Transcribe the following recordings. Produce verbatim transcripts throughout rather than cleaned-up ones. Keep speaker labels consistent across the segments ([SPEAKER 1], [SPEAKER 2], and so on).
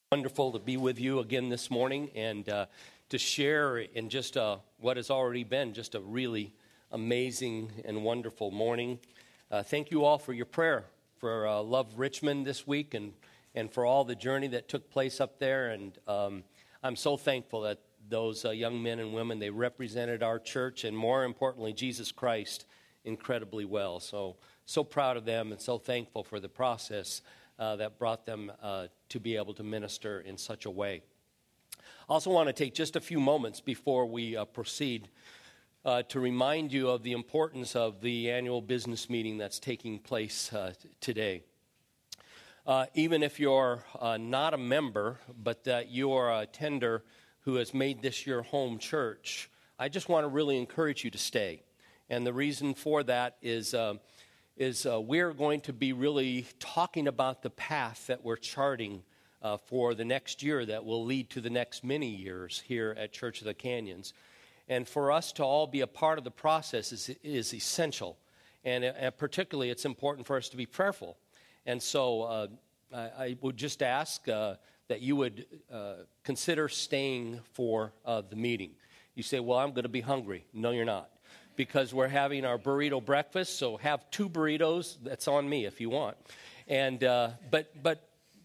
[SPEAKER 1] Wonderful to be with you again this morning and uh, to share in just uh, what has already been just a really amazing and wonderful morning. Uh, thank you all for your prayer for uh, Love Richmond this week and, and for all the journey that took place up there. And um, I'm so thankful that those uh, young men and women, they represented our church and more importantly, Jesus Christ incredibly well. So, so proud of them and so thankful for the process Uh, that brought them uh, to be able to minister in such a way. I also want to take just a few moments before we uh, proceed uh, to remind you of the importance of the annual business meeting that's taking place uh, t- today. Uh, even if you're uh, not a member, but that you are a attender who has made this your home church, I just want to really encourage you to stay. And the reason for that is uh, is uh, we're going to be really talking about the path that we're charting uh, for the next year that will lead to the next many years here at Church of the Canyons. And for us to all be a part of the process is, is essential. And, uh, and particularly, it's important for us to be prayerful. And so uh, I, I would just ask uh, that you would uh, consider staying for uh, the meeting. You say, well, I'm going to be hungry. No, you're not. Because we're having our burrito breakfast, so have two burritos. That's on me if you want. And uh, but but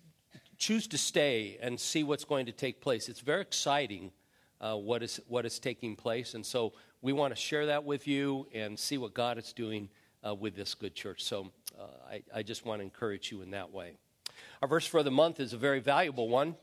[SPEAKER 1] choose to stay and see what's going to take place. It's very exciting uh, what is what is taking place, and so we want to share that with you and see what God is doing uh, with this good church. So uh, I, I just want to encourage you in that way. Our verse for the month is a very valuable one.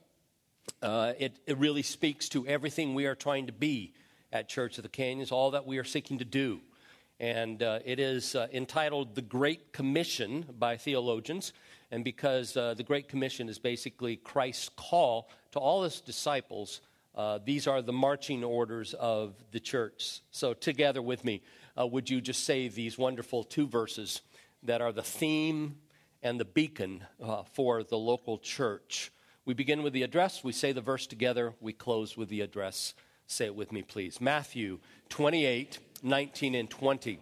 [SPEAKER 1] Uh, it it really speaks to everything we are trying to be at Church of the Canyons, all that we are seeking to do. And uh, it is uh, entitled The Great Commission by theologians. And because uh, the Great Commission is basically Christ's call to all his disciples, uh, these are the marching orders of the church. So together with me, uh, would you just say these wonderful two verses that are the theme and the beacon uh, for the local church? We begin with the address. We say the verse together. We close with the address. Say it with me, please. Matthew twenty-eight, nineteen and twenty.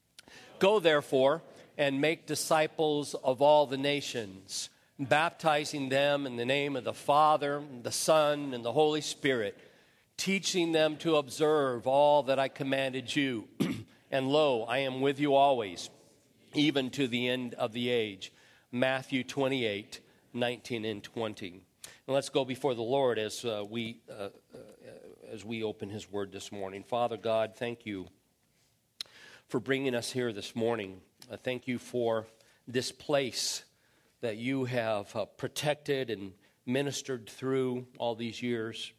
[SPEAKER 1] Go, therefore, and make disciples of all the nations, baptizing them in the name of the Father, the Son, and the Holy Spirit, teaching them to observe all that I commanded you. And lo, I am with you always, even to the end of the age. Matthew twenty-eight, nineteen and twenty. And let's go before the Lord as uh, we uh, uh, as we open his word this morning. Father God, thank you for bringing us here this morning. I thank you for this place that you have uh, protected and ministered through all these years.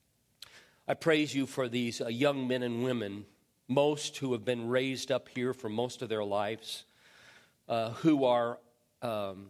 [SPEAKER 1] I praise you for these uh, young men and women, most who have been raised up here for most of their lives, uh, who are um,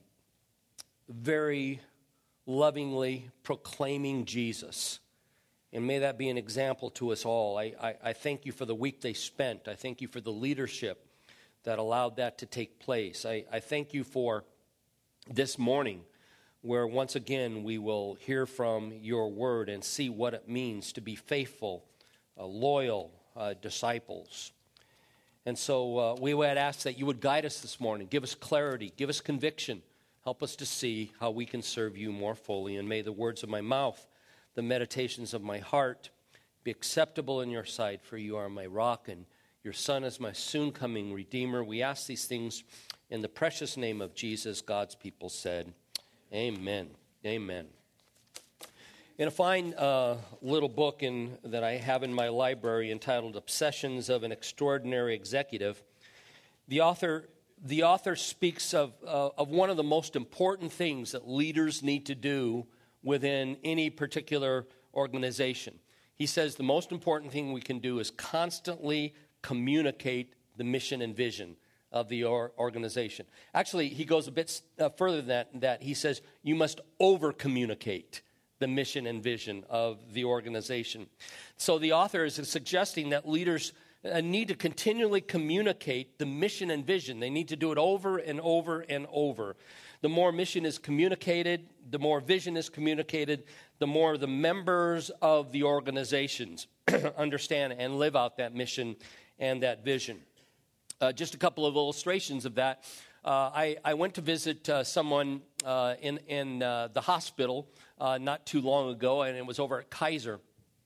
[SPEAKER 1] very lovingly proclaiming Jesus. And may that be an example to us all. I, I, I thank you for the week they spent. I thank you for the leadership that allowed that to take place. I, I thank you for this morning where once again we will hear from your word and see what it means to be faithful, uh, loyal uh, disciples. And so uh, we would ask that you would guide us this morning. Give us clarity. Give us conviction. Help us to see how we can serve you more fully. And may the words of my mouth, the meditations of my heart be acceptable in your sight, for you are my rock and your Son is my soon-coming Redeemer. We ask these things in the precious name of Jesus. God's people said, amen. Amen. In a fine uh, little book in, that I have in my library entitled Obsessions of an Extraordinary Executive, the author the author speaks of, uh, of one of the most important things that leaders need to do within any particular organization. He says the most important thing we can do is constantly communicate the mission and vision of the or- organization. Actually, he goes a bit uh, further than that, that. He says you must over-communicate the mission and vision of the organization. So the author is suggesting that leaders uh, need to continually communicate the mission and vision. They need to do it over and over and over. The more mission is communicated, the more vision is communicated, the more the members of the organizations understand and live out that mission and that vision. Uh, just a couple of illustrations of that. Uh, I, I went to visit uh, someone uh, in, in uh, the hospital uh, not too long ago, and it was over at Kaiser.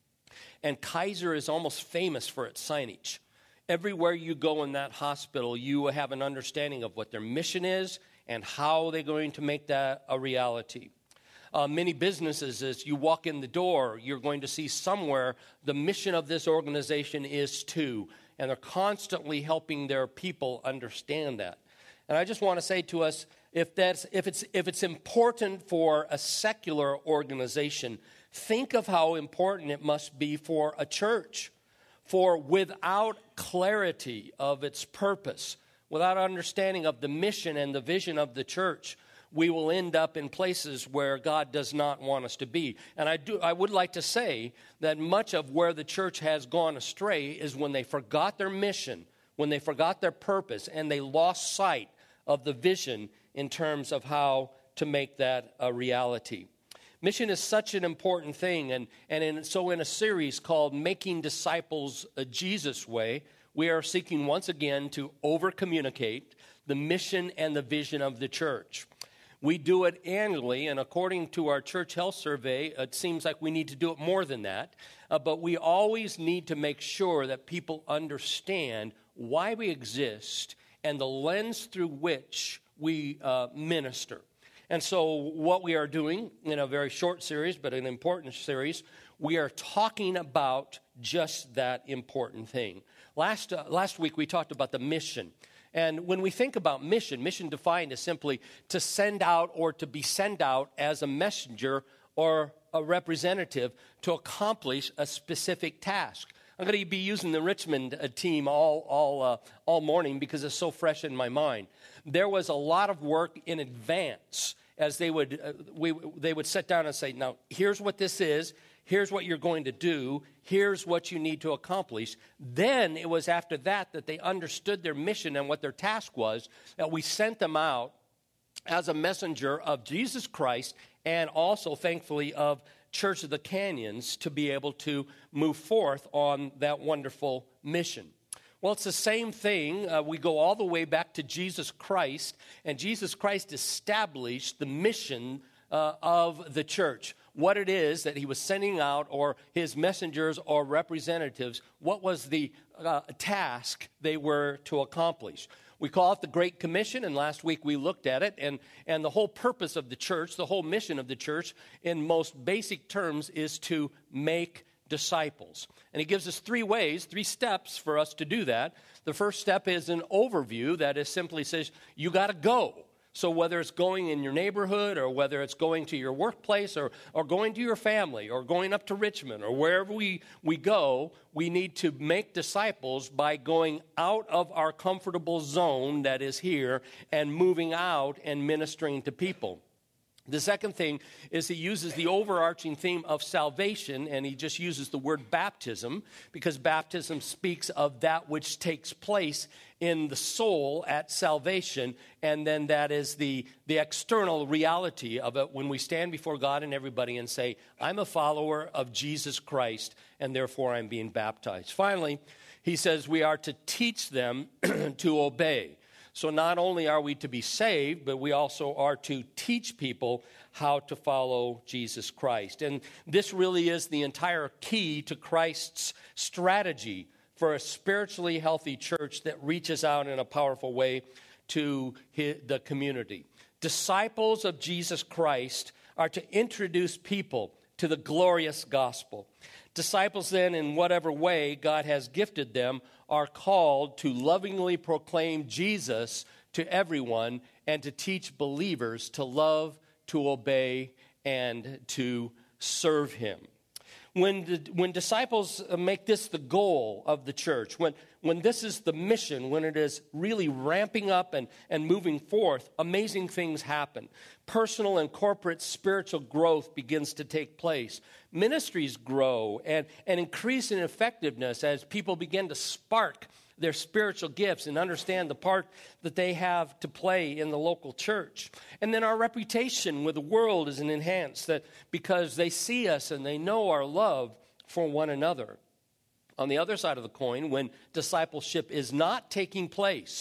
[SPEAKER 1] And Kaiser is almost famous for its signage. Everywhere you go in that hospital, you have an understanding of what their mission is and how they're going to make that a reality. Uh, many businesses, as you walk in the door, you're going to see somewhere the mission of this organization is to, and they're constantly helping their people understand that. And I just want to say to us, if that's if it's if it's important for a secular organization, think of how important it must be for a church. For without clarity of its purpose, without understanding of the mission and the vision of the church, we will end up in places where God does not want us to be. And I do I would like to say that much of where the church has gone astray is when they forgot their mission, when they forgot their purpose, and they lost sight of the vision in terms of how to make that a reality. Mission is such an important thing, and, and in, so in a series called Making Disciples a Jesus Way, we are seeking once again to over-communicate the mission and the vision of the church. We do it annually, and according to our church health survey, it seems like we need to do it more than that, uh, but we always need to make sure that people understand why we exist and the lens through which we uh, minister. And so what we are doing in a very short series, but an important series, we are talking about just that important thing. Last uh, last week we talked about the mission. And when we think about mission, mission defined is simply to send out or to be sent out as a messenger or a representative to accomplish a specific task. I'm going to be using the Richmond uh, team all all uh, all morning because it's so fresh in my mind. There was a lot of work in advance as they would uh, we they would sit down and say, now here's what this is, here's what you're going to do, here's what you need to accomplish. Then it was after that that they understood their mission and what their task was, that we sent them out as a messenger of Jesus Christ and also, thankfully, of Church of the Canyons to be able to move forth on that wonderful mission. Well, it's the same thing. Uh, we go all the way back to Jesus Christ, and Jesus Christ established the mission uh, of the church. What it is that he was sending out, or his messengers or representatives, what was the uh, task they were to accomplish. We call it the Great Commission, and last week we looked at it, and, and the whole purpose of the church, the whole mission of the church, in most basic terms, is to make disciples. And he gives us three ways, three steps for us to do that. The first step is an overview that is simply says, you got to go. So whether it's going in your neighborhood or whether it's going to your workplace or, or going to your family or going up to Richmond or wherever we, we go, we need to make disciples by going out of our comfortable zone that is here and moving out and ministering to people. The second thing is he uses the overarching theme of salvation, and he just uses the word baptism because baptism speaks of that which takes place in the soul at salvation, and then that is the, the external reality of it when we stand before God and everybody and say, I'm a follower of Jesus Christ, and therefore I'm being baptized. Finally, he says we are to teach them to obey. So not only are we to be saved, but we also are to teach people how to follow Jesus Christ. And this really is the entire key to Christ's strategy for a spiritually healthy church that reaches out in a powerful way to his, the community. Disciples of Jesus Christ are to introduce people to the glorious gospel. Disciples then, in whatever way God has gifted them, are called to lovingly proclaim Jesus to everyone and to teach believers to love, to obey, and to serve him. When, the, when disciples make this the goal of the church, when, when this is the mission, when it is really ramping up and, and moving forth, amazing things happen. Personal and corporate spiritual growth begins to take place. Ministries grow and, and increase in effectiveness as people begin to spark their spiritual gifts and understand the part that they have to play in the local church. And then our reputation with the world is enhanced that because they see us and they know our love for one another. On the other side of the coin, when discipleship is not taking place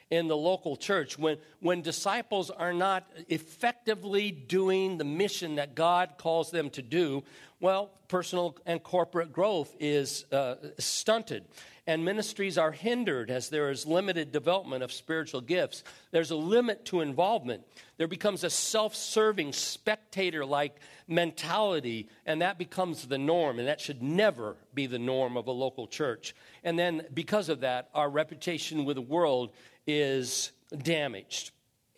[SPEAKER 1] in the local church, when, when disciples are not effectively doing the mission that God calls them to do, well, personal and corporate growth is uh, stunted. And ministries are hindered as there is limited development of spiritual gifts. There's a limit to involvement. There becomes a self-serving, spectator-like mentality, and that becomes the norm, and that should never be the norm of a local church. And then because of that, our reputation with the world is damaged.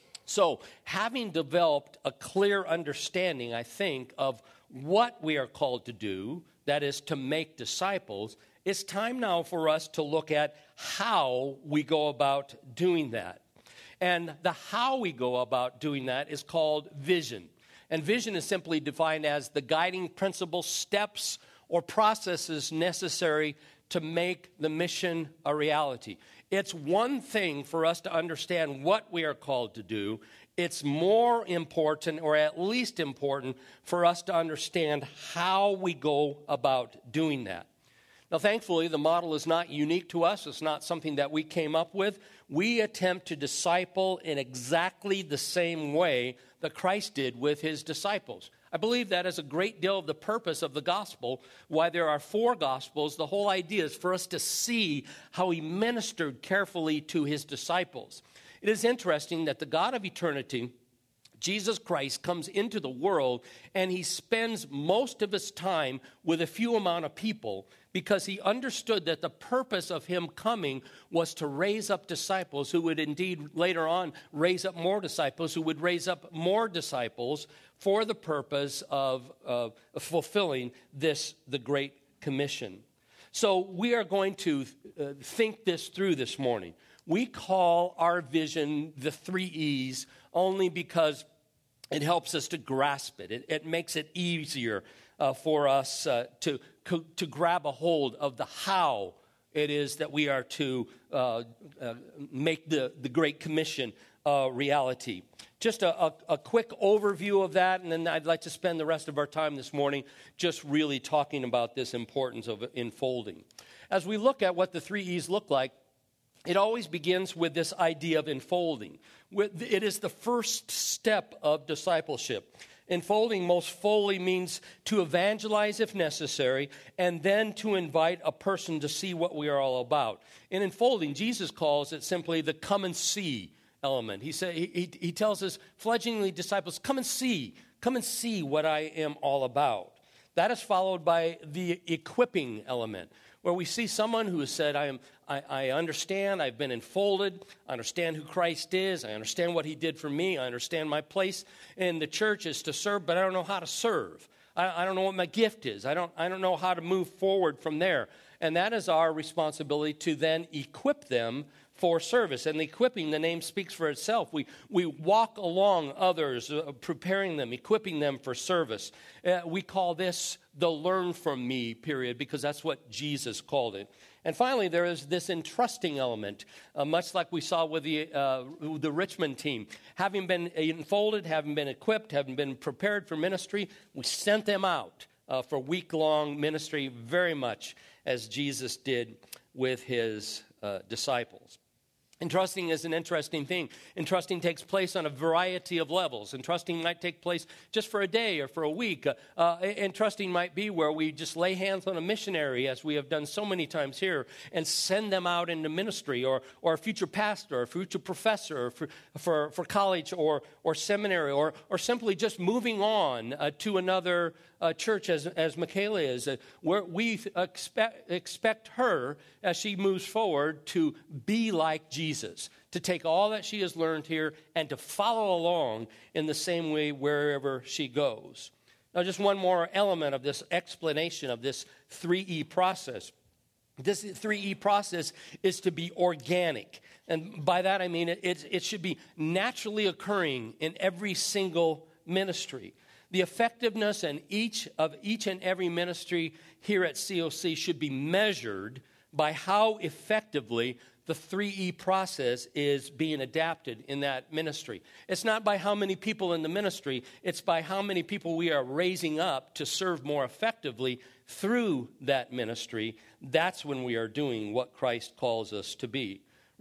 [SPEAKER 1] So having developed a clear understanding, I think, of what we are called to do, that is to make disciples, it's time now for us to look at how we go about doing that. And the how we go about doing that is called vision. And vision is simply defined as the guiding principles, steps, or processes necessary to make the mission a reality. It's one thing for us to understand what we are called to do. It's more important, or at least important, for us to understand how we go about doing that. Now, thankfully, the model is not unique to us. It's not something that we came up with. We attempt to disciple in exactly the same way that Christ did with his disciples. I believe that is a great deal of the purpose of the gospel, why there are four gospels. The whole idea is for us to see how he ministered carefully to his disciples. It is interesting that the God of eternity, Jesus Christ, comes into the world, and he spends most of his time with a few amount of people because he understood that the purpose of him coming was to raise up disciples who would indeed later on raise up more disciples, who would raise up more disciples for the purpose of uh, fulfilling this, the Great Commission. So we are going to uh, think this through this morning. We call our vision the three E's only because it helps us to grasp it. It, it makes it easier uh, for us uh, to, co- to grab a hold of the how it is that we are to uh, uh, make the, the Great Commission a reality. Just a, a, a quick overview of that, and then I'd like to spend the rest of our time this morning just really talking about this importance of enfolding. As we look at what the three E's look like, it always begins with this idea of enfolding. It is the first step of discipleship. Enfolding most fully means to evangelize if necessary, and then to invite a person to see what we are all about. In enfolding, Jesus calls it simply the come and see element. He, say, he, he tells his fledgling disciples, come and see, come and see what I am all about. That is followed by the equipping element, where we see someone who has said, I am, I, I understand, I've been enfolded, I understand who Christ is, I understand what he did for me, I understand my place in the church is to serve, but I don't know how to serve. I, I don't know what my gift is. I don't, I don't know how to move forward from there. And that is our responsibility to then equip them for service. And the equipping, the name speaks for itself. We, we walk along others, uh, preparing them, equipping them for service. Uh, we call this the learn from me period because that's what Jesus called it. And finally, there is this entrusting element, uh, much like we saw with the, uh, the Richmond team. Having been enfolded, having been equipped, having been prepared for ministry, we sent them out uh, for week-long ministry, very much as Jesus did with his uh, disciples. Entrusting is an interesting thing. Entrusting takes place on a variety of levels. Entrusting might take place just for a day or for a week. Uh, uh, entrusting might be where we just lay hands on a missionary, as we have done so many times here, and send them out into ministry, or or a future pastor, or a future professor, or for, for, for college or, or seminary, or, or simply just moving on uh, to another uh, church, as, as Michaela is, uh, where we expect, expect her, as she moves forward, to be like Jesus. Jesus, to take all that she has learned here and to follow along in the same way wherever she goes. Now, just one more element of this explanation of this three E process. This three E process is to be organic. And by that I mean it, it, it should be naturally occurring in every single ministry. The effectiveness in each of each and every ministry here at C O C should be measured by how effectively the three E process is being adapted in that ministry. It's not by how many people in the ministry, it's by how many people we are raising up to serve more effectively through that ministry. That's when we are doing what Christ calls us to be.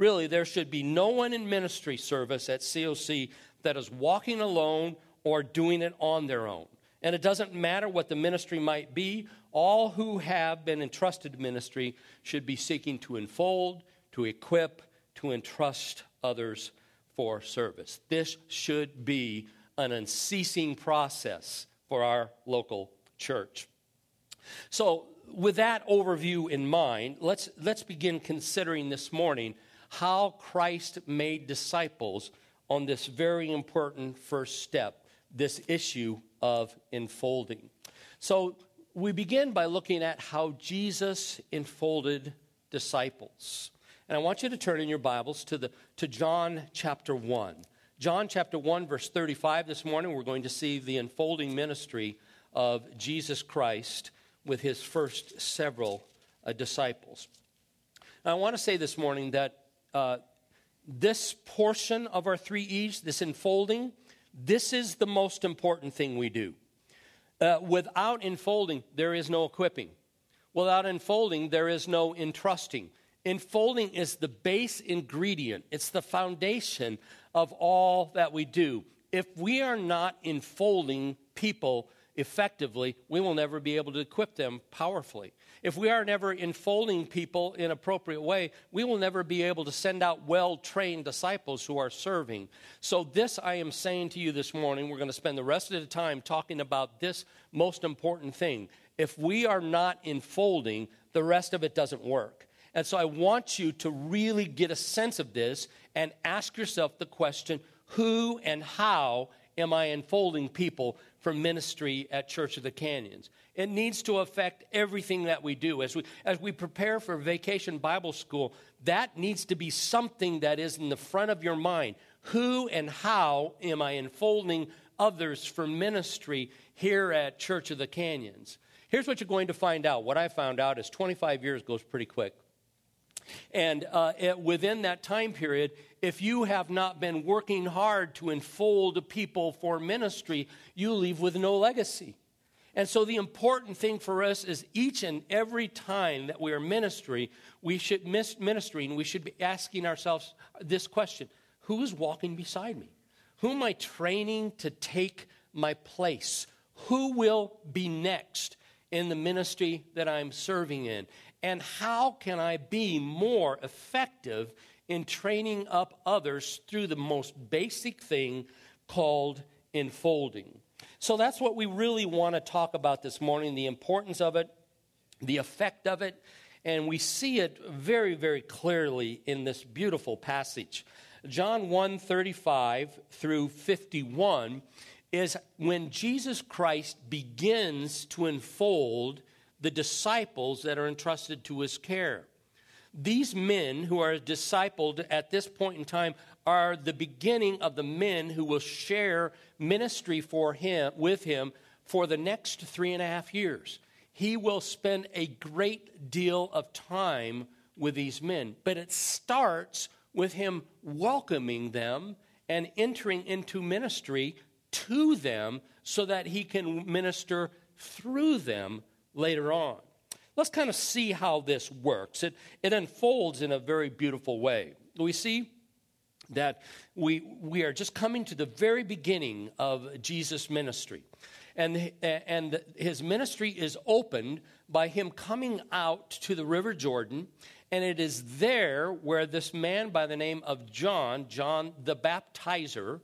[SPEAKER 1] really, there should be no one in ministry service at C O C that is walking alone or doing it on their own. And it doesn't matter what the ministry might be. All who have been entrusted to ministry should be seeking to enfold, to equip, to entrust others for service. This should be an unceasing process for our local church. So with that overview in mind, let's, let's begin considering this morning how Christ made disciples on this very important first step, this issue of enfolding. So we begin by looking at how Jesus enfolded disciples. And I want you to turn in your Bibles to the to John chapter one. John chapter one, verse thirty-five. This morning we're going to see the enfolding ministry of Jesus Christ with his first several uh, disciples. Now, I want to say this morning that uh, this portion of our three E's, this enfolding, this is the most important thing we do. Uh, without enfolding, there is no equipping. Without enfolding, there is no entrusting. Enfolding is the base ingredient. It's the foundation of all that we do. If we are not enfolding people effectively, we will never be able to equip them powerfully. If we are never enfolding people in an appropriate way, we will never be able to send out well-trained disciples who are serving. So this I am saying to you this morning, we're going to spend the rest of the time talking about this most important thing. If we are not enfolding, the rest of it doesn't work. And so I want you to really get a sense of this and ask yourself the question, who and how am I enfolding people for ministry at Church of the Canyons? It needs to affect everything that we do. As we, as we prepare for Vacation Bible School, that needs to be something that is in the front of your mind. Who and how am I enfolding others for ministry here at Church of the Canyons? Here's what you're going to find out. What I found out is twenty-five years goes pretty quick. And uh, it, within that time period, if you have not been working hard to enfold people for ministry, you leave with no legacy. And so the important thing for us is each and every time that we are ministry, we should miss ministering, we should be asking ourselves this question: who is walking beside me? Who am I training to take my place? Who will be next in the ministry that I'm serving in? And how can I be more effective in training up others through the most basic thing called enfolding? So that's what we really want to talk about this morning, the importance of it, the effect of it, and we see it very, very clearly in this beautiful passage. John one, thirty-five through fifty-one is when Jesus Christ begins to enfold the disciples that are entrusted to his care. These men who are discipled at this point in time are the beginning of the men who will share ministry for him with him for the next three and a half years. He will spend a great deal of time with these men, but it starts with him welcoming them and entering into ministry to them so that he can minister through them later on. Let's kind of see how this works. It, it unfolds in a very beautiful way. We see that we, we are just coming to the very beginning of Jesus' ministry. And, and his ministry is opened by him coming out to the River Jordan. And it is there where this man by the name of John, John the Baptizer,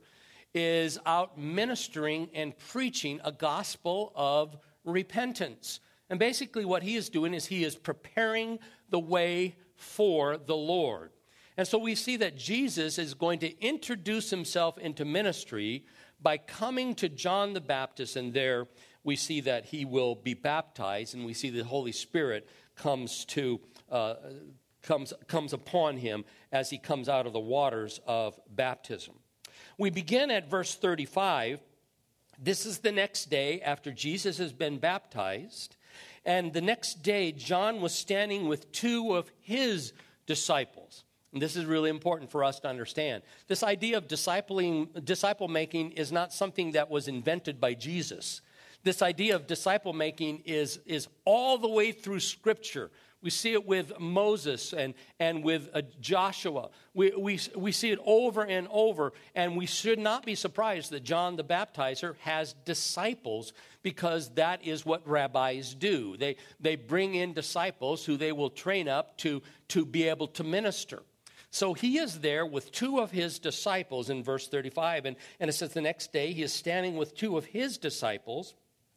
[SPEAKER 1] is out ministering and preaching a gospel of repentance. And basically what he is doing is he is preparing the way for the Lord. And so we see that Jesus is going to introduce himself into ministry by coming to John the Baptist, and there we see that he will be baptized, and we see the Holy Spirit comes to uh, comes comes upon him as he comes out of the waters of baptism. We begin at verse thirty-five. This is the next day after Jesus has been baptized. And the next day, John was standing with two of his disciples. And this is really important for us to understand. This idea of discipling, disciple making is not something that was invented by Jesus. This idea of disciple making is, is all the way through Scripture. We see it with Moses and, and with uh, Joshua. We, we, we see it over and over, and we should not be surprised that John the Baptizer has disciples, because that is what rabbis do. They, they bring in disciples who they will train up to, to be able to minister. So he is there with two of his disciples in verse thirty-five, and, and it says the next day he is standing with two of his disciples,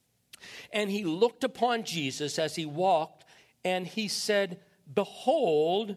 [SPEAKER 1] and he looked upon Jesus as he walked, and he said, "Behold,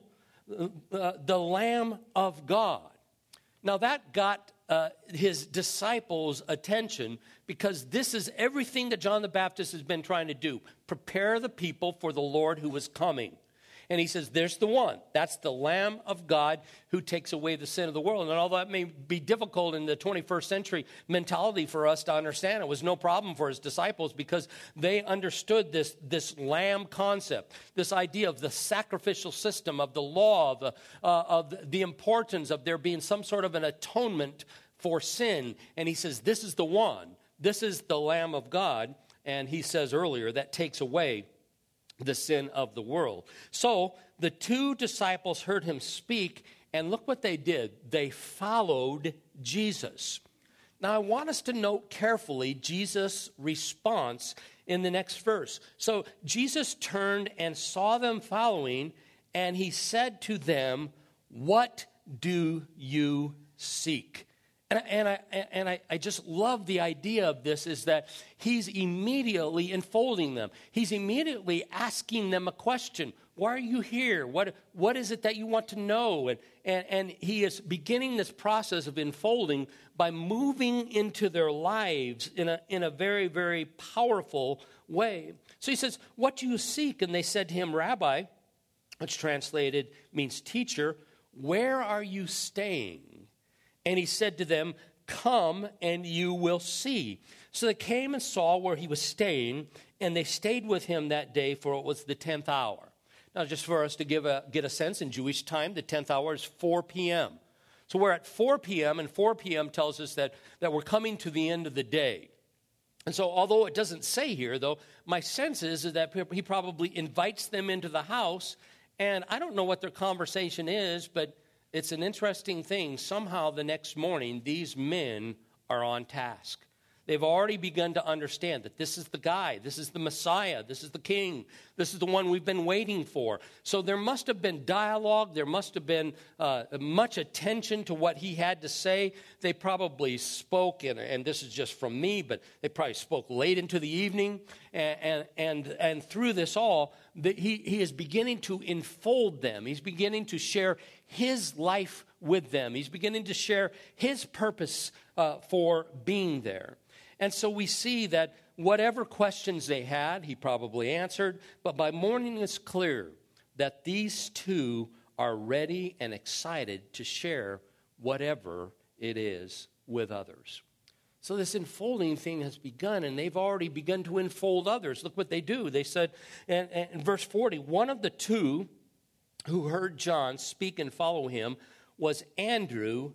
[SPEAKER 1] uh, the Lamb of God." Now that got uh, his disciples' attention, because this is everything that John the Baptist has been trying to do: prepare the people for the Lord who is coming. And he says, there's the one. That's the Lamb of God who takes away the sin of the world. And although that may be difficult in the twenty-first century mentality for us to understand, it was no problem for his disciples, because they understood this, this lamb concept, this idea of the sacrificial system, of the law, the, uh, of the importance of there being some sort of an atonement for sin. And he says, this is the one. This is the Lamb of God. And he says earlier, that takes away the sin of the world. So the two disciples heard him speak, and look what they did. They followed Jesus. Now I want us to note carefully Jesus' response in the next verse. So Jesus turned and saw them following, and he said to them, "What do you seek?" And, and, I, and I, I just love the idea of this, is that he's immediately enfolding them. He's immediately asking them a question. Why are you here? What, what is it that you want to know? And, and, and he is beginning this process of enfolding by moving into their lives in a, in a very, very powerful way. So he says, "What do you seek?" And they said to him, "Rabbi," which translated means teacher, "where are you staying?" And he said to them, "Come and you will see." So they came and saw where he was staying, and they stayed with him that day, for it was the tenth hour. Now, just for us to give a, get a sense, in Jewish time, the tenth hour is four p.m. So we're at four p.m., and four p.m. tells us that, that we're coming to the end of the day. And so although it doesn't say here, though, my sense is, is that he probably invites them into the house, and I don't know what their conversation is, but it's an interesting thing. Somehow the next morning, these men are on task. They've already begun to understand that this is the guy, this is the Messiah, this is the King, this is the one we've been waiting for. So there must have been dialogue, there must have been uh, much attention to what he had to say. They probably spoke, and, and this is just from me, but they probably spoke late into the evening, and and and, and through this all, the, he, he is beginning to enfold them. He's beginning to share his life with them. He's beginning to share his purpose uh, for being there. And so we see that whatever questions they had, he probably answered. But by morning it's clear that these two are ready and excited to share whatever it is with others. So this enfolding thing has begun, and they've already begun to enfold others. Look what they do. They said, in, in verse forty, one of the two who heard John speak and follow him was Andrew,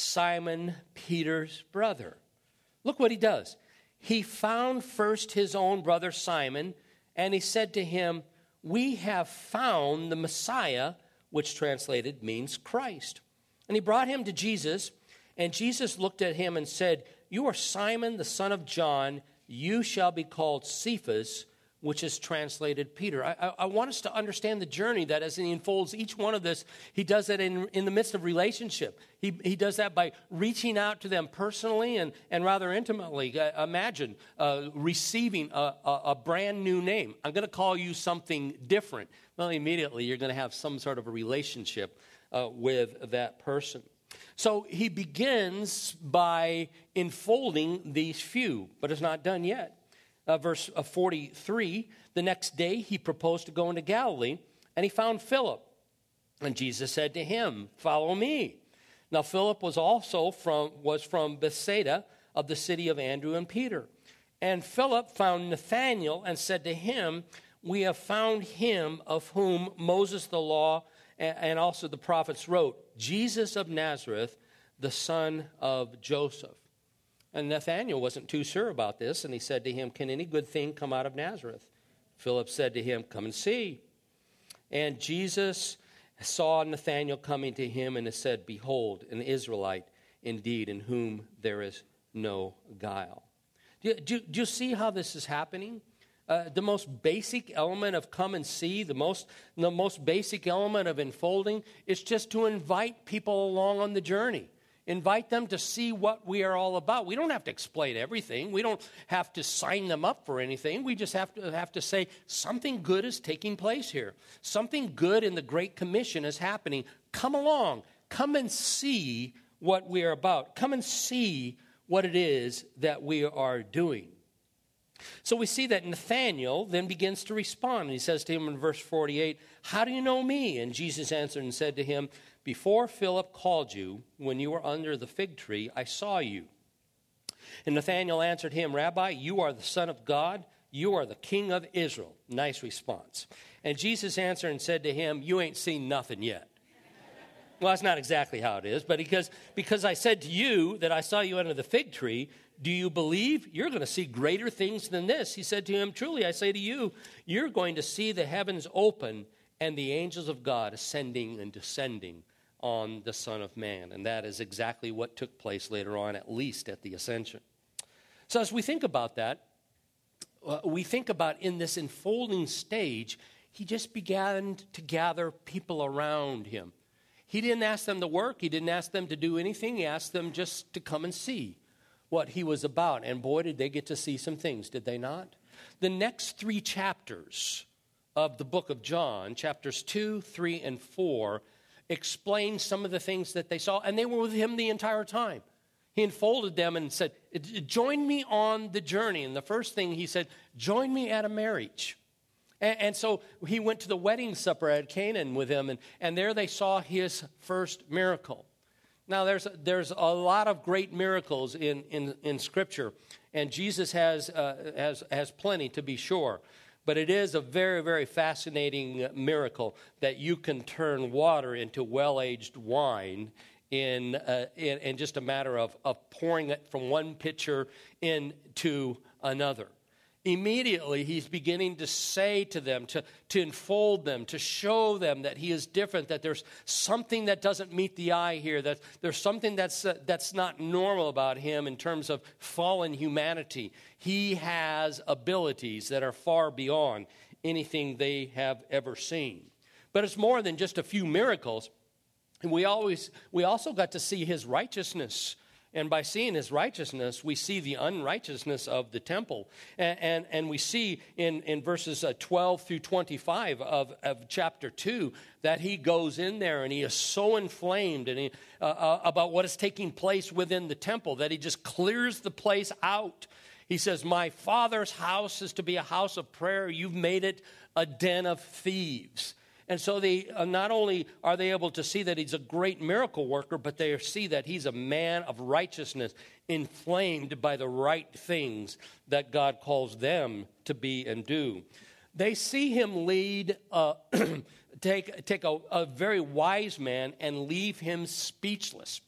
[SPEAKER 1] Simon Peter's brother. Look what he does. He found first his own brother Simon, and he said to him, "We have found the Messiah," which translated means Christ. And he brought him to Jesus, and Jesus looked at him and said, "You are Simon, the son of John. You shall be called Cephas," which is translated Peter. I, I, I want us to understand the journey that as he unfolds each one of this, he does that in, in the midst of relationship. He, he does that by reaching out to them personally and, and rather intimately. Uh, imagine uh, receiving a, a, a brand new name. I'm going to call you something different. Well, immediately you're going to have some sort of a relationship uh, with that person. So he begins by enfolding these few, but it's not done yet. Uh, verse uh, forty-three, the next day he proposed to go into Galilee, and he found Philip. And Jesus said to him, "Follow me." Now Philip was also from, was from Bethsaida, of the city of Andrew and Peter. And Philip found Nathanael and said to him, "We have found him of whom Moses the law and, and also the prophets wrote, Jesus of Nazareth, the son of Joseph." And Nathanael wasn't too sure about this, and he said to him, "Can any good thing come out of Nazareth?" Philip said to him, "Come and see." And Jesus saw Nathanael coming to him and said, "Behold, an Israelite indeed, in whom there is no guile." Do you, do, do you see how this is happening? Uh, the most basic element of come and see, the most, the most basic element of enfolding is just to invite people along on the journey. Invite them to see what we are all about. We don't have to explain everything. We don't have to sign them up for anything. We just have to have to say something good is taking place here. Something good in the Great Commission is happening. Come along. Come and see what we are about. Come and see what it is that we are doing. So we see that Nathanael then begins to respond. He says to him in verse forty-eight, "How do you know me?" And Jesus answered and said to him, "Before Philip called you, when you were under the fig tree, I saw you." And Nathanael answered him, "Rabbi, you are the Son of God. You are the King of Israel." Nice response. And Jesus answered and said to him, "You ain't seen nothing yet." Well, that's not exactly how it is, but because, because I said to you that I saw you under the fig tree, do you believe? You're going to see greater things than this. He said to him, "Truly, I say to you, you're going to see the heavens open and the angels of God ascending and descending on the Son of Man." And that is exactly what took place later on, at least at the ascension. So as we think about that, uh, we think about in this enfolding stage, he just began to gather people around him. He didn't ask them to work. He didn't ask them to do anything. He asked them just to come and see what he was about. And boy, did they get to see some things, did they not? The next three chapters of the book of John, chapters two, three, and four, explain some of the things that they saw. And they were with him the entire time. He enfolded them and said, "Join me on the journey." And the first thing he said, "Join me at a marriage." And, and so he went to the wedding supper at Canaan with him, and, and there they saw his first miracle. Now, there's, there's a lot of great miracles in, in, in Scripture, and Jesus has, uh, has, has plenty, to be sure. But it is a very, very fascinating miracle that you can turn water into well-aged wine in, uh, in, in just a matter of, of pouring it from one pitcher into another. Immediately, he's beginning to say to them, to, to enfold them, to show them that he is different, that there's something that doesn't meet the eye here, that there's something that's, uh, that's not normal about him in terms of fallen humanity. He has abilities that are far beyond anything they have ever seen. But it's more than just a few miracles. And we always, we also got to see his righteousness. And by seeing his righteousness, we see the unrighteousness of the temple. And, and, and we see in, in verses twelve through twenty-five of, of chapter two that he goes in there and he is so inflamed and he, uh, uh, about what is taking place within the temple that he just clears the place out. He says, "My Father's house is to be a house of prayer. You've made it a den of thieves." And so they uh, not only are they able to see that he's a great miracle worker, but they see that he's a man of righteousness, inflamed by the right things that God calls them to be and do. They see him lead, uh, take, take a, a very wise man and leave him speechless.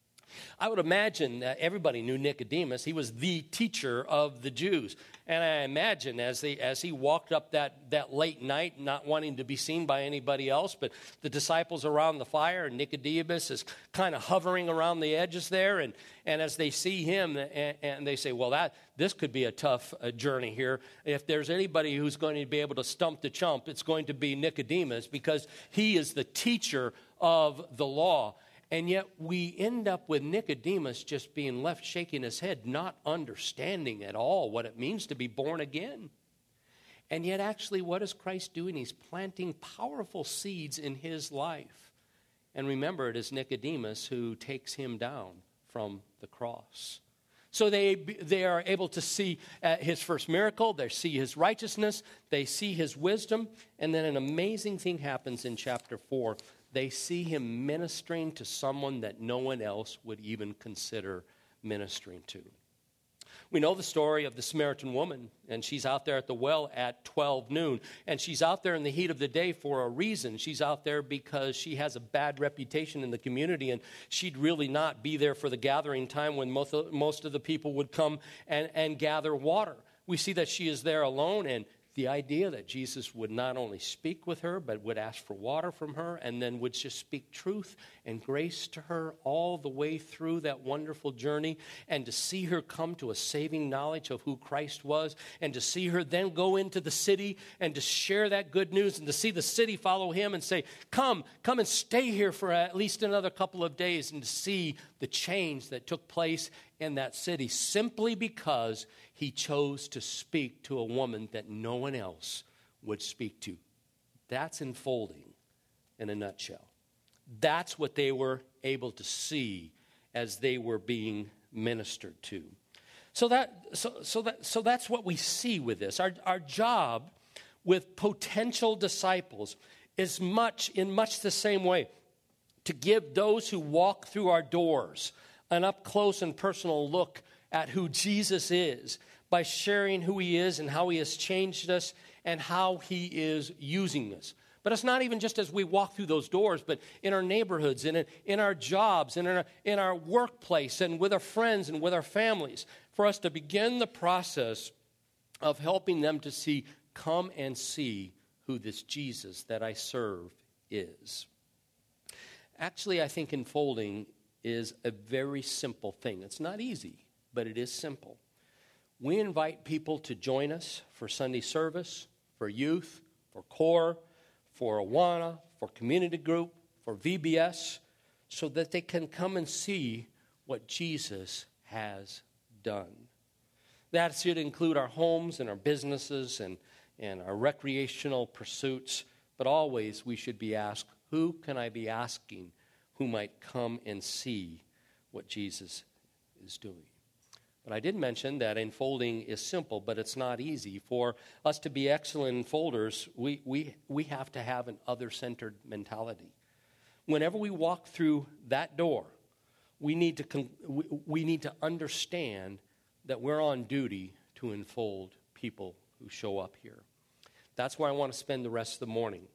[SPEAKER 1] I would imagine that everybody knew Nicodemus. He was the teacher of the Jews. And I imagine as, they, as he walked up that, that late night, not wanting to be seen by anybody else, but the disciples around the fire, and Nicodemus is kind of hovering around the edges there. And, and as they see him, and, and they say, well, that this could be a tough uh, journey here. If there's anybody who's going to be able to stump the chump, it's going to be Nicodemus, because he is the teacher of the law. And yet we end up with Nicodemus just being left shaking his head, not understanding at all what it means to be born again. And yet actually what is Christ doing? He's planting powerful seeds in his life. And remember, it is Nicodemus who takes him down from the cross. So they, they are able to see uh, his first miracle, they see his righteousness, they see his wisdom, and then an amazing thing happens in chapter four. They see him ministering to someone that no one else would even consider ministering to. We know the story of the Samaritan woman, and she's out there at the well at twelve noon. And she's out there in the heat of the day for a reason. She's out there because she has a bad reputation in the community, and she'd really not be there for the gathering time when most of, most of the people would come and, and gather water. We see that she is there alone, and The idea that Jesus would not only speak with her, but would ask for water from her, and then would just speak truth and grace to her all the way through that wonderful journey, and to see her come to a saving knowledge of who Christ was, and to see her then go into the city and to share that good news, and to see the city follow him and say, come, come and stay here for at least another couple of days, and to see the change that took place in that city simply because he chose to speak to a woman that no one else would speak to. That's enfolding in a nutshell. That's what they were able to see as they were being ministered to. So that so so that so that's what we see with this. Our our job with potential disciples is much in much the same way, to give those who walk through our doors an up close and personal look at who Jesus is by sharing who he is and how he has changed us and how he is using us. But it's not even just as we walk through those doors, but in our neighborhoods, and in, in our jobs, and in our, in our workplace, and with our friends and with our families, for us to begin the process of helping them to see, come and see who this Jesus that I serve is. Actually, I think enfolding is a very simple thing. It's not easy, but it is simple. We invite people to join us for Sunday service, for youth, for core, for Awana, for community group, for V B S, so that they can come and see what Jesus has done. That should include our homes and our businesses and, and our recreational pursuits, but always we should be asked, who can I be asking who might come and see what Jesus is doing? But I did mention that enfolding is simple, but it's not easy. For us to be excellent enfolders, we, we, we have to have an other-centered mentality. Whenever we walk through that door, we need to con- we, we need to understand that we're on duty to enfold people who show up here. That's where I want to spend the rest of the morning.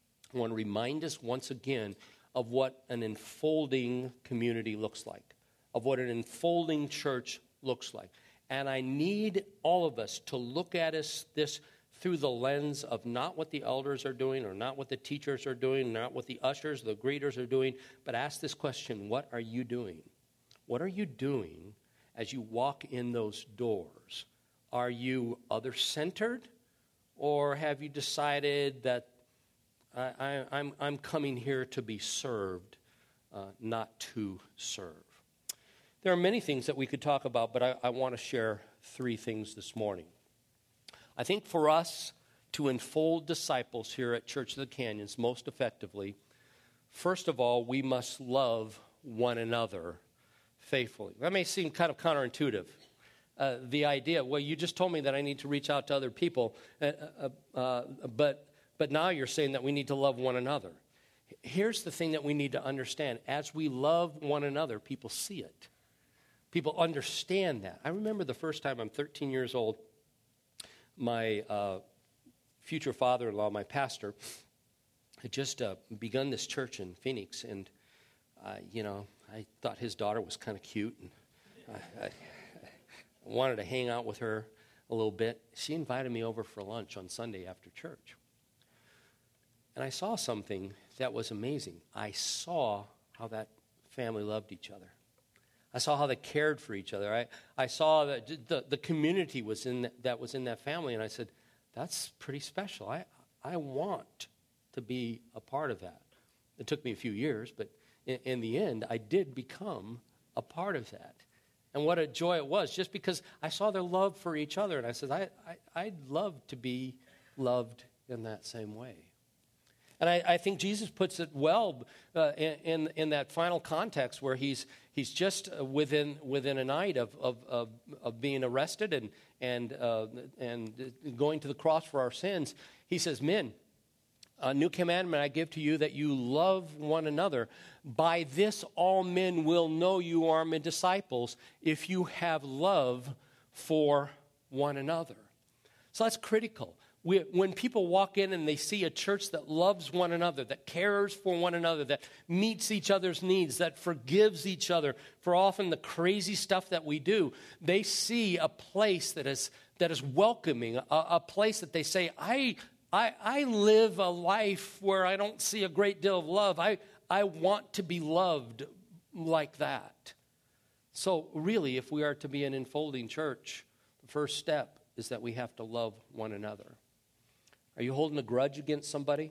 [SPEAKER 1] I want to remind us once again of what an enfolding community looks like, of what an enfolding church looks like. And I need all of us to look at us this through the lens of not what the elders are doing, or not what the teachers are doing, not what the ushers, the greeters are doing, but ask this question: what are you doing? What are you doing as you walk in those doors? Are you other-centered, or have you decided that I, I, I'm, I'm coming here to be served, uh, not to serve? There are many things that we could talk about, but I, I want to share three things this morning. I think for us to enfold disciples here at Church of the Canyons most effectively, first of all, we must love one another faithfully. That may seem kind of counterintuitive. Uh, the idea, well, you just told me that I need to reach out to other people, uh, uh, uh, but, but now you're saying that we need to love one another. Here's the thing that we need to understand. As we love one another, people see it. People understand that. I remember the first time, I'm thirteen years old, my uh, future father-in-law, my pastor, had just uh, begun this church in Phoenix, and, uh, you know, I thought his daughter was kind of cute, and I, I, I wanted to hang out with her a little bit. She invited me over for lunch on Sunday after church. And I saw something that was amazing. I saw how that family loved each other. I saw how they cared for each other. I, I saw that the, the community was in that, that was in that family, and I said, that's pretty special. I, I want to be a part of that. It took me a few years, but in, in the end, I did become a part of that. And what a joy it was, just because I saw their love for each other, and I said, I, I, I'd love to be loved in that same way. And I, I think Jesus puts it well uh, in, in that final context where he's he's just within within a night of of, of, of being arrested and and uh, and going to the cross for our sins. He says, "Men, a new commandment I give to you, that you love one another. By this all men will know you are my disciples, if you have love for one another." So that's critical. We, when people walk in and they see a church that loves one another, that cares for one another, that meets each other's needs, that forgives each other for often the crazy stuff that we do, they see a place that is that is welcoming, a, a place that they say, I, I, I live a life where I don't see a great deal of love. I, I want to be loved like that. So really, if we are to be an enfolding church, the first step is that we have to love one another. Are you holding a grudge against somebody?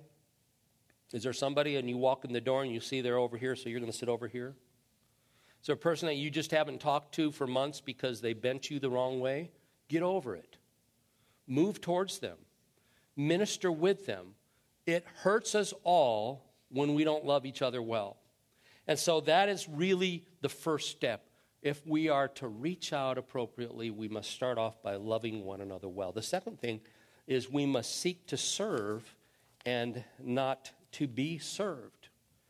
[SPEAKER 1] Is there somebody and you walk in the door and you see they're over here, so you're going to sit over here? Is there a person that you just haven't talked to for months because they bent you the wrong way? Get over it. Move towards them. Minister with them. It hurts us all when we don't love each other well. And so that is really the first step. If we are to reach out appropriately, we must start off by loving one another well. The second thing is we must seek to serve and not to be served.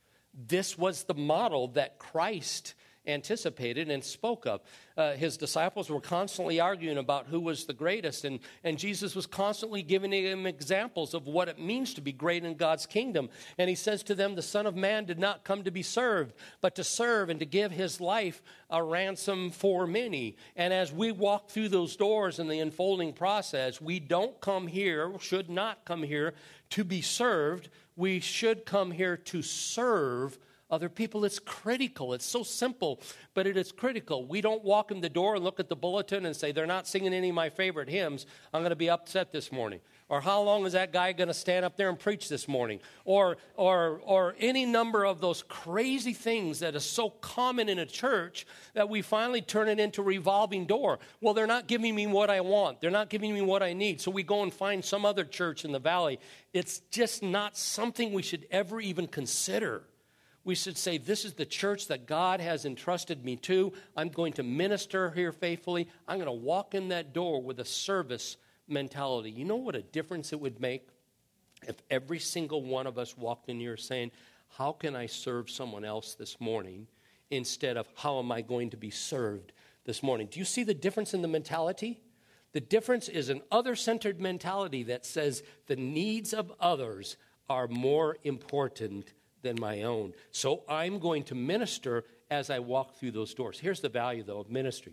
[SPEAKER 1] This was the model that Christ anticipated and spoke of. Uh, his disciples were constantly arguing about who was the greatest, and, and Jesus was constantly giving them examples of what it means to be great in God's kingdom. And he says to them, the Son of Man did not come to be served, but to serve and to give his life a ransom for many. And as we walk through those doors in the unfolding process, we don't come here, should not come here to be served. We should come here to serve other people. It's critical. It's so simple, but it is critical. We don't walk in the door and look at the bulletin and say, they're not singing any of my favorite hymns. I'm going to be upset this morning. Or how long is that guy going to stand up there and preach this morning? Or, or, or any number of those crazy things that is so common in a church that we finally turn it into a revolving door. Well, they're not giving me what I want. They're not giving me what I need. So we go and find some other church in the valley. It's just not something we should ever even consider. We should say, this is the church that God has entrusted me to. I'm going to minister here faithfully. I'm going to walk in that door with a service mentality. You know what a difference it would make if every single one of us walked in here saying, how can I serve someone else this morning, instead of how am I going to be served this morning? Do you see the difference in the mentality? The difference is an other-centered mentality that says the needs of others are more important than my own. So I'm going to minister as I walk through those doors. Here's the value, though, of ministry.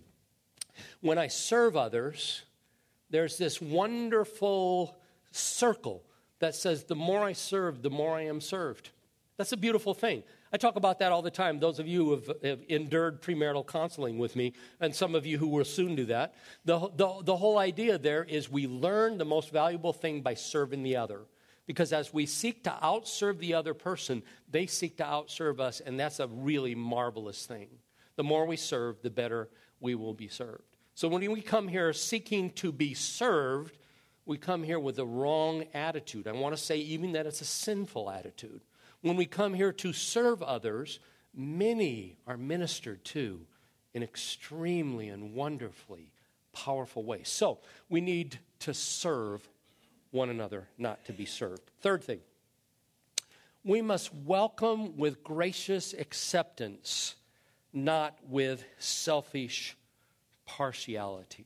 [SPEAKER 1] When I serve others, there's this wonderful circle that says the more I serve, the more I am served. That's a beautiful thing. I talk about that all the time. Those of you who have, have endured premarital counseling with me, and some of you who will soon do that, the, the, the whole idea there is we learn the most valuable thing by serving the other. Because as we seek to outserve the other person, they seek to outserve us, and that's a really marvelous thing. The more we serve, the better we will be served. So when we come here seeking to be served, we come here with the wrong attitude. I want to say even that it's a sinful attitude. When we come here to serve others, many are ministered to in extremely and wonderfully powerful ways. So we need to serve one another, not to be served. Third thing, we must welcome with gracious acceptance, not with selfish partiality.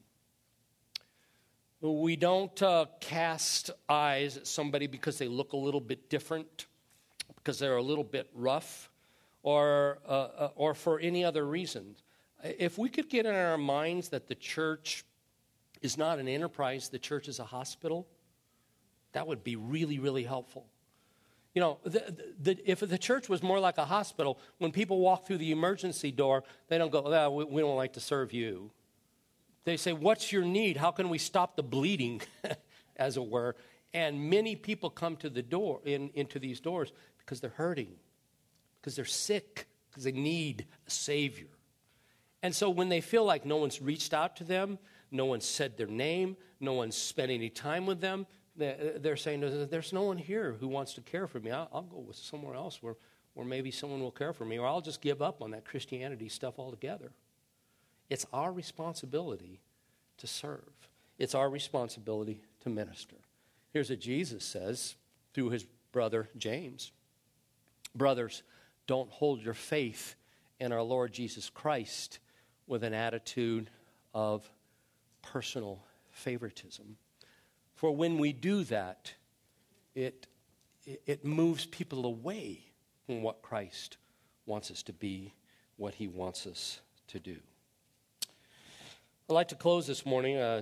[SPEAKER 1] We don't uh, cast eyes at somebody because they look a little bit different, because they're a little bit rough, or uh, uh, or for any other reason. If we could get in our minds that the church is not an enterprise, the church is a hospital, that would be really, really helpful. You know, the, the, if the church was more like a hospital, when people walk through the emergency door, they don't go, oh, we, we don't like to serve you. They say, what's your need? How can we stop the bleeding, as it were? And many people come to the door, in, into these doors, because they're hurting, because they're sick, because they need a Savior. And so when they feel like no one's reached out to them, no one's said their name, no one's spent any time with them, they're saying, there's no one here who wants to care for me. I'll, I'll go with somewhere else where, where maybe someone will care for me, or I'll just give up on that Christianity stuff altogether. It's our responsibility to serve. It's our responsibility to minister. Here's what Jesus says through his brother James. Brothers, don't hold your faith in our Lord Jesus Christ with an attitude of personal favoritism. For when we do that, it, it moves people away from what Christ wants us to be, what he wants us to do. I'd like to close this morning. Uh,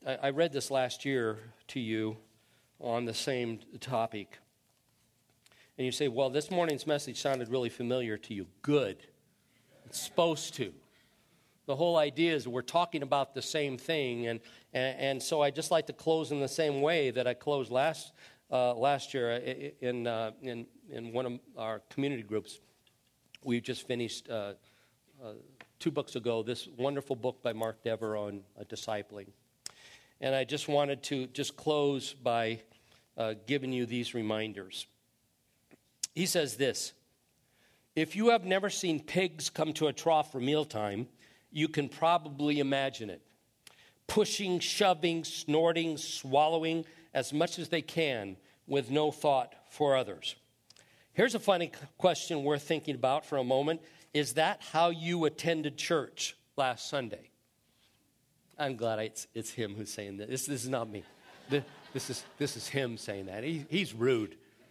[SPEAKER 1] I, I read this last year to you on the same topic. And you say, well, this morning's message sounded really familiar to you. Good. It's supposed to. The whole idea is we're talking about the same thing. And, and, and so I just like to close in the same way that I closed last uh, last year in, uh, in, in one of our community groups. We just finished uh, uh, two books ago this wonderful book by Mark Dever on uh, discipling. And I just wanted to just close by uh, giving you these reminders. He says this: if you have never seen pigs come to a trough for mealtime, you can probably imagine it. Pushing, shoving, snorting, swallowing as much as they can with no thought for others. Here's a funny question worth thinking about for a moment. Is that how you attended church last Sunday? I'm glad it's, it's him who's saying that. This, this is not me. This, this, is, this is him saying that. He, he's rude.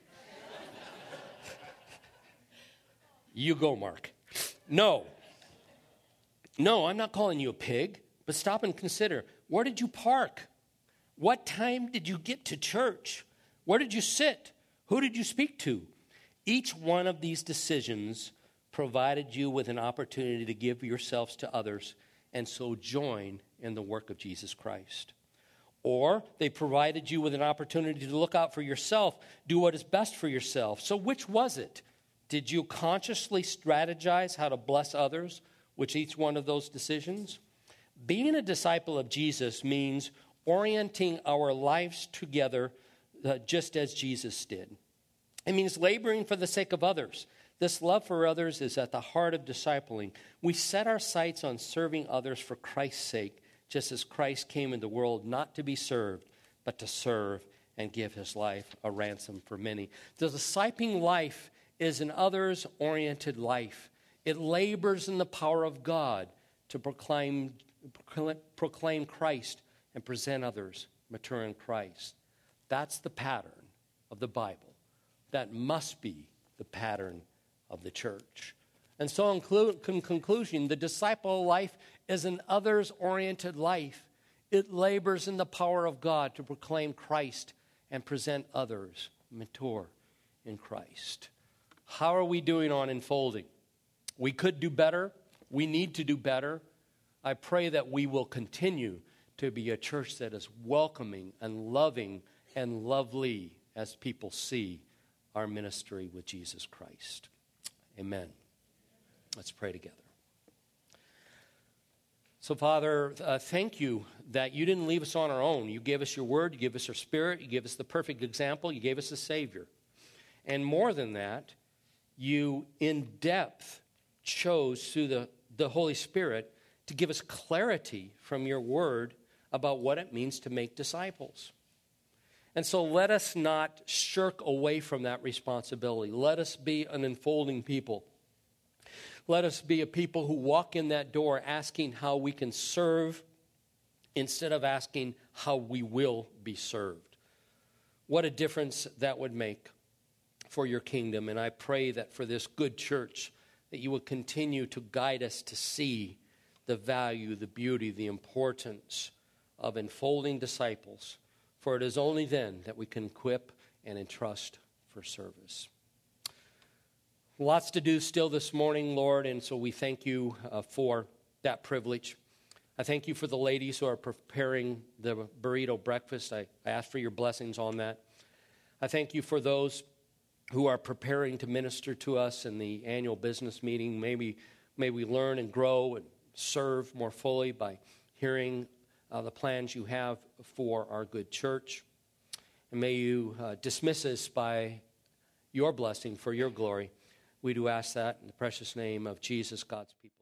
[SPEAKER 1] You go, Mark. No. No, I'm not calling you a pig, but stop and consider. Where did you park? What time did you get to church? Where did you sit? Who did you speak to? Each one of these decisions provided you with an opportunity to give yourselves to others and so join in the work of Jesus Christ. Or they provided you with an opportunity to look out for yourself, do what is best for yourself. So which was it? Did you consciously strategize how to bless others with each one of those decisions? Being a disciple of Jesus means orienting our lives together uh, just as Jesus did. It means laboring for the sake of others. This love for others is at the heart of discipling. We set our sights on serving others for Christ's sake, just as Christ came in the world not to be served, but to serve and give his life a ransom for many. The discipling life is an others-oriented life. It labors in the power of God to proclaim, proclaim Christ and present others mature in Christ. That's the pattern of the Bible. That must be the pattern of the church. And so in, clu- in conclusion, the disciple life is an others-oriented life. It labors in the power of God to proclaim Christ and present others mature in Christ. How are we doing on unfolding? We could do better. We need to do better. I pray that we will continue to be a church that is welcoming and loving and lovely as people see our ministry with Jesus Christ. Amen. Let's pray together. So, Father, uh, thank you that you didn't leave us on our own. You gave us your word. You gave us your spirit. You gave us the perfect example. You gave us a Savior. And more than that, you in depth chose through the, the Holy Spirit to give us clarity from your word about what it means to make disciples. And so let us not shirk away from that responsibility. Let us be an unfolding people. Let us be a people who walk in that door asking how we can serve instead of asking how we will be served. What a difference that would make for your kingdom. And I pray that for this good church, that you will continue to guide us to see the value, the beauty, the importance of enfolding disciples. For it is only then that we can equip and entrust for service. Lots to do still this morning, Lord, and so we thank you uh, for that privilege. I thank you for the ladies who are preparing the burrito breakfast. I, I ask for your blessings on that. I thank you for those who are preparing to minister to us in the annual business meeting. Maybe may we learn and grow and serve more fully by hearing uh, the plans you have for our good church. And may you uh, dismiss us by your blessing for your glory. We do ask that in the precious name of Jesus, God's people.